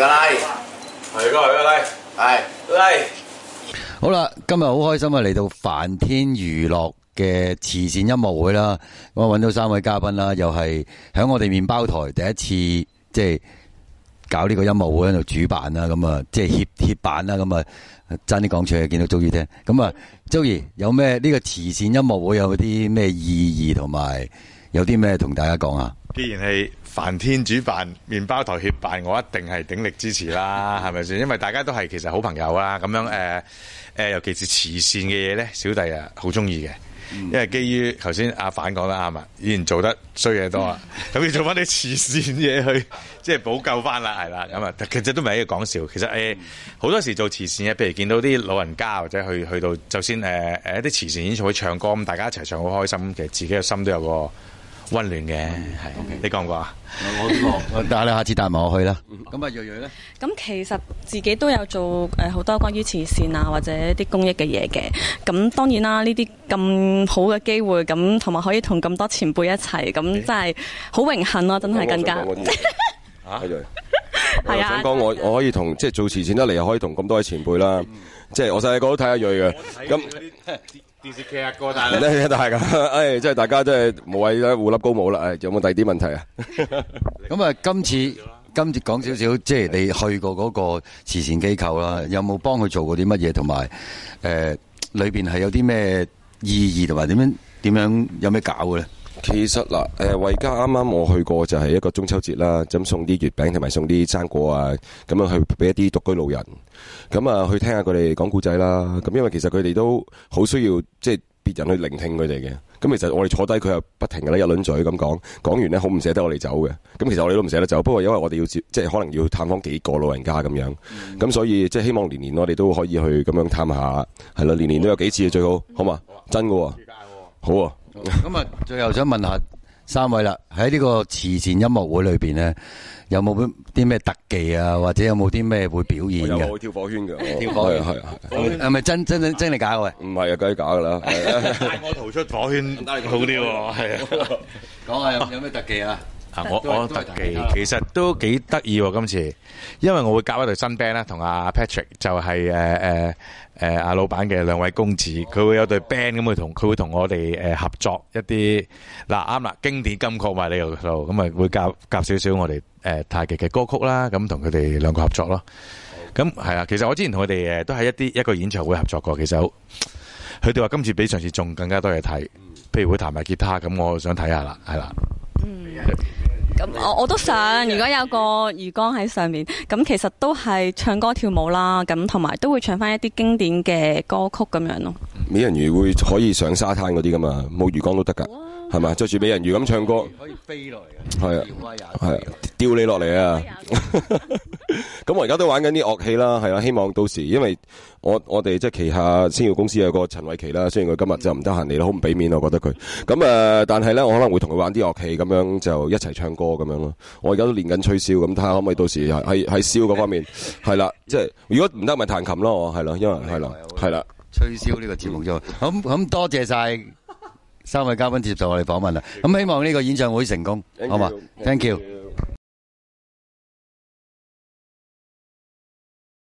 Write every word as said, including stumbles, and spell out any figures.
個 like， 係個係個 like， 係 like。 好啦，今日好開心啊！嚟到梵天娛樂嘅慈善音樂會啦，我揾到三位嘉賓啦，又係喺我哋麵包台第一次即係搞呢個音樂會喺度主辦啦，咁啊即係協協辦啦，咁啊爭啲講出嚟，見到 Joey 聽，咁啊 Joey 有咩呢個慈善音樂會有啲咩意義同埋有啲咩同大家講啊？ 既然係梵天主辦、麵包台協辦，我一定係鼎力支持啦，係咪先？因為大家都係其實好朋友啦，咁樣誒誒、呃呃，尤其是慈善嘅嘢咧，小弟啊好中意嘅。因為基於頭先阿反講得啱啊，以前做得衰嘢多啊，咁要做翻啲慈善嘢去，即係補救翻啦，係啦，咁啊，其實都唔係一個講笑，其實誒好、呃、多時做慈善嘅，譬如見到啲老人家或者去去到，就算誒誒一啲慈善演唱會唱歌，咁大家一齊唱好開心，其實自己嘅心都有個溫暖嘅，係、嗯，你講唔講啊？ 我我但係你下次帶埋我去啦。咁啊，瑞瑞咧？ 咁其實自己都有做誒好多關於慈善啊或者啲公益嘅嘢嘅。咁當然啦，呢啲咁好嘅機會，咁同埋可以同咁多前輩一齊，咁真係好榮幸咯，真係更加。 啊，係啊！ 係啊！ 想講我我可以同即係做慈善得嚟，又可以同咁多位前輩啦。即係我細個都睇阿瑞嘅。咁電視劇啊，歌大啦， 咧大噶，誒，即係大家真係無謂咧互粒高帽啦。誒，有冇第二啲問題啊？ 咁啊，今次今次講少少，即係你去過嗰個慈善機構啦，有冇幫佢做過啲乜嘢，同埋誒裏邊係有啲咩意義，同埋點樣點樣有咩搞嘅咧？ 其實嗱，誒惠家啱啱我去過就係一個中秋節啦，咁送啲月餅同埋送啲生果啊，咁樣去俾一啲獨居老人，咁啊去聽下佢哋講故仔啦。咁因為其實佢哋都好需要即係別人去聆聽佢哋嘅。咁其實我哋坐低佢又不停嘅咧一輪嘴咁講，講完咧好唔捨得我哋走嘅。咁其實我哋都唔捨得走，不過因為我哋要接即係可能要探訪幾個老人家咁樣，咁、嗯、所以即係希望年年我哋都可以去咁樣探下，係啦，年年都有幾次最好，好嘛？真㗎喎，好啊！ 咁啊，最後想問下三位啦，喺呢個慈善音樂會裏邊咧，有冇啲咩特技啊，或者有冇啲咩會表演嘅？ 有跳火圈嘅， 跳火圈係係係咪真真真真定假嘅？ 唔係啊，梗係假噶啦。 帶我逃出火圈好啲喎，係啊。 講下有有咩特技啊？ 啊！我我特技其實都幾得意喎，今次，因為我會夾一隊新 band 啦，同阿 Patrick 就係誒誒誒阿老闆嘅兩位公子，佢會有隊 band 咁去同佢會同我哋誒合作一啲嗱啱啦經典金曲嘛呢個度，咁啊會夾夾少少我哋誒太極嘅歌曲啦，咁同佢哋兩個合作咯。咁係啊，其實我之前同佢哋誒都係一啲一個演唱會合作過，其實好佢哋話今次比上次仲更加多嘢睇，譬如會彈埋吉他，咁我想睇下啦，係啦。 嗯，咁我我都想，如果有個魚缸喺上面，咁其實都係唱歌跳舞啦，咁同埋都會唱翻一啲經典嘅歌曲咁樣咯。 美人魚會可以上沙灘嗰啲噶嘛，冇魚缸都得噶，係嘛？着住美人魚咁唱歌， 可以飛落嚟嘅，係啊，係啊，吊你落嚟啊！咁我而家都玩緊啲樂器啦，係啊，希望到時，因為我我哋即係旗下星耀公司有個陳慧琪啦，雖然佢今日就唔得閒嚟啦，好唔俾面我覺得佢。咁誒、呃，但係咧，我可能會同佢玩啲樂器，咁樣就一齊唱歌咁樣咯。我而家都練緊吹簫，咁睇下可唔可以到時喺喺簫嗰方面係啦，即係如果唔得咪彈琴咯，我係咯，因為係啦，係啦， 吹簫呢個節目啫。咁咁多謝晒三位嘉賓接受我哋訪問啦。咁希望呢個演唱會成功，好嘛 ？Thank you。